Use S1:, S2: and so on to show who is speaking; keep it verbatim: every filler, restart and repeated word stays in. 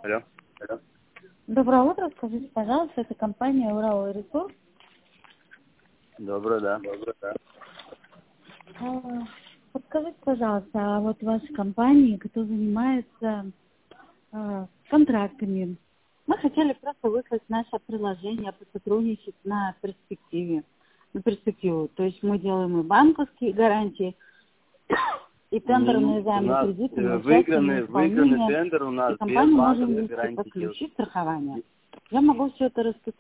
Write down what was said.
S1: Алло. Алло.
S2: Доброе утро, скажите, пожалуйста, это компания «Урал Ресурс».
S1: Доброе, да. Доброе, да.
S2: А, Подскажите, пожалуйста, а вот ваша компания, кто занимается а, контрактами, мы хотели просто выслать наше приложение, посотрудничать на перспективе, на перспективу. То есть мы делаем и банковские гарантии, и тендерные
S1: У
S2: займы,
S1: нас
S2: кредиты,
S1: э,
S2: на
S1: выигранный,
S2: участие
S1: выигранный
S2: исполнения.
S1: тендер у
S2: И
S1: нас без
S2: компания может
S1: банковской
S2: вести
S1: гарантии.
S2: подключить страхование. Я могу все это расписать.